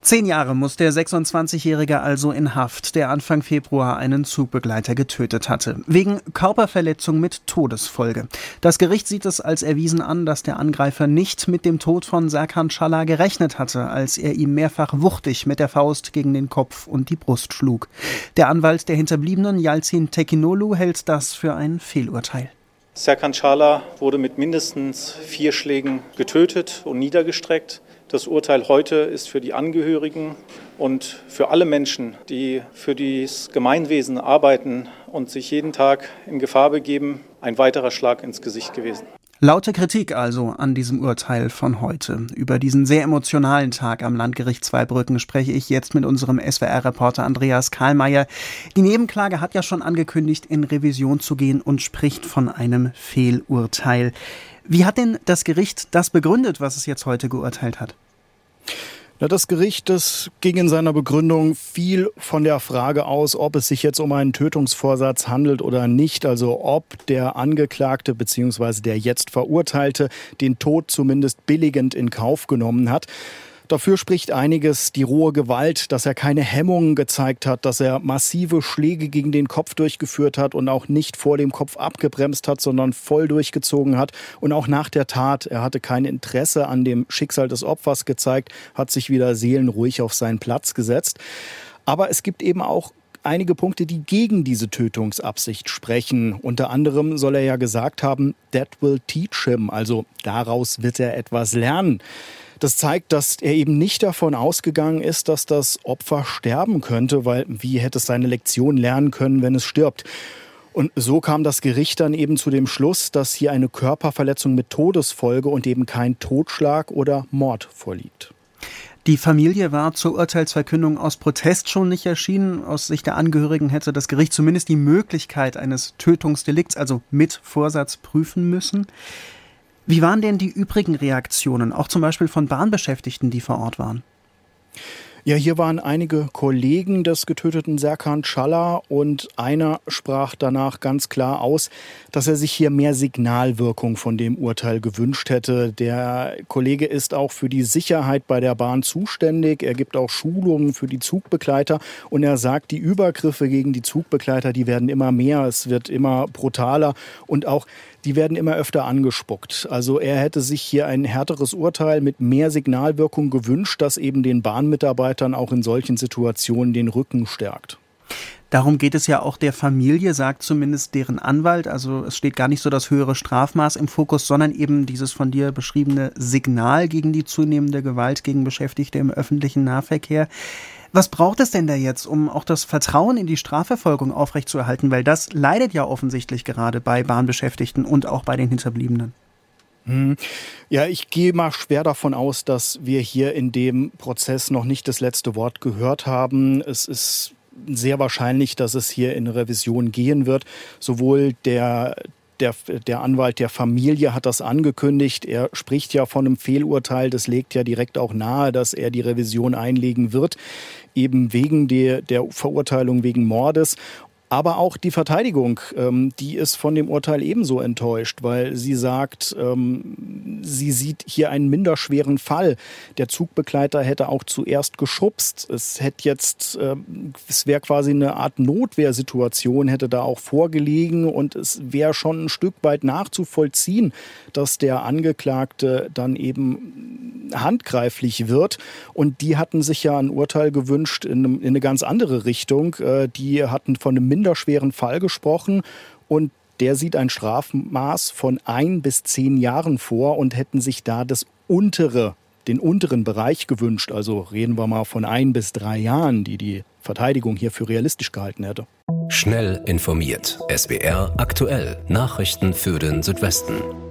10 Jahre muss der 26-Jährige also in Haft, der Anfang Februar einen Zugbegleiter getötet hatte. Wegen Körperverletzung mit Todesfolge. Das Gericht sieht es als erwiesen an, dass der Angreifer nicht mit dem Tod von Serkan Çalhar gerechnet hatte, als er ihm mehrfach wuchtig mit der Faust gegen den Kopf und die Brust schlug. Der Anwalt der Hinterbliebenen, Yalçin Tekinolu, hält das für ein Fehlurteil. Serkan Çalhar wurde mit mindestens 4 Schlägen getötet und niedergestreckt. Das Urteil heute ist für die Angehörigen und für alle Menschen, die für das Gemeinwesen arbeiten und sich jeden Tag in Gefahr begeben, ein weiterer Schlag ins Gesicht gewesen. Laute Kritik also an diesem Urteil von heute. Über diesen sehr emotionalen Tag am Landgericht Zweibrücken spreche ich jetzt mit unserem SWR-Reporter Andreas Kahlmeier. Die Nebenklage hat ja schon angekündigt, in Revision zu gehen und spricht von einem Fehlurteil. Wie hat denn das Gericht das begründet, was es jetzt heute geurteilt hat? Das Gericht, das ging in seiner Begründung viel von der Frage aus, ob es sich jetzt um einen Tötungsvorsatz handelt oder nicht. Also ob der Angeklagte bzw. der jetzt Verurteilte den Tod zumindest billigend in Kauf genommen hat. Dafür spricht einiges: die rohe Gewalt, dass er keine Hemmungen gezeigt hat, dass er massive Schläge gegen den Kopf durchgeführt hat und auch nicht vor dem Kopf abgebremst hat, sondern voll durchgezogen hat. Und auch nach der Tat, er hatte kein Interesse an dem Schicksal des Opfers gezeigt, hat sich wieder seelenruhig auf seinen Platz gesetzt. Aber es gibt eben auch einige Punkte, die gegen diese Tötungsabsicht sprechen. Unter anderem soll er ja gesagt haben, that will teach him, also daraus wird er etwas lernen. Das zeigt, dass er eben nicht davon ausgegangen ist, dass das Opfer sterben könnte, weil wie hätte es seine Lektion lernen können, wenn es stirbt? Und so kam das Gericht dann eben zu dem Schluss, dass hier eine Körperverletzung mit Todesfolge und eben kein Totschlag oder Mord vorliegt. Die Familie war zur Urteilsverkündung aus Protest schon nicht erschienen. Aus Sicht der Angehörigen hätte das Gericht zumindest die Möglichkeit eines Tötungsdelikts, also mit Vorsatz, prüfen müssen. Wie waren denn die übrigen Reaktionen, auch zum Beispiel von Bahnbeschäftigten, die vor Ort waren? Ja, hier waren einige Kollegen des getöteten Serkan Çalhar und einer sprach danach ganz klar aus, dass er sich hier mehr Signalwirkung von dem Urteil gewünscht hätte. Der Kollege ist auch für die Sicherheit bei der Bahn zuständig. Er gibt auch Schulungen für die Zugbegleiter und er sagt, die Übergriffe gegen die Zugbegleiter, die werden immer mehr, es wird immer brutaler und auch die werden immer öfter angespuckt. Also er hätte sich hier ein härteres Urteil mit mehr Signalwirkung gewünscht, das eben den Bahnmitarbeitern auch in solchen Situationen den Rücken stärkt. Darum geht es ja auch der Familie, sagt zumindest deren Anwalt. Also es steht gar nicht so das höhere Strafmaß im Fokus, sondern eben dieses von dir beschriebene Signal gegen die zunehmende Gewalt gegen Beschäftigte im öffentlichen Nahverkehr. Was braucht es denn da jetzt, um auch das Vertrauen in die Strafverfolgung aufrechtzuerhalten? Weil das leidet ja offensichtlich gerade bei Bahnbeschäftigten und auch bei den Hinterbliebenen. Ja, ich gehe mal schwer davon aus, dass wir hier in dem Prozess noch nicht das letzte Wort gehört haben. Es ist sehr wahrscheinlich, dass es hier in Revision gehen wird. Sowohl der Anwalt der Familie hat das angekündigt. Er spricht ja von einem Fehlurteil. Das legt ja direkt auch nahe, dass er die Revision einlegen wird, eben wegen der Verurteilung wegen Mordes. Aber auch die Verteidigung, die ist von dem Urteil ebenso enttäuscht, weil sie sagt, sie sieht hier einen minderschweren Fall. Der Zugbegleiter hätte auch zuerst geschubst. Es wäre quasi eine Art Notwehrsituation, hätte da auch vorgelegen und es wäre schon ein Stück weit nachzuvollziehen, dass der Angeklagte dann eben handgreiflich wird. Und die hatten sich ja ein Urteil gewünscht in eine ganz andere Richtung. Die hatten von einem minderschweren Fall gesprochen und der sieht ein Strafmaß von 1 bis 10 Jahren vor und hätten sich da den unteren Bereich gewünscht. Also reden wir mal von 1 bis 3 Jahren, die Verteidigung hier für realistisch gehalten hätte. Schnell informiert. SWR aktuell. Nachrichten für den Südwesten.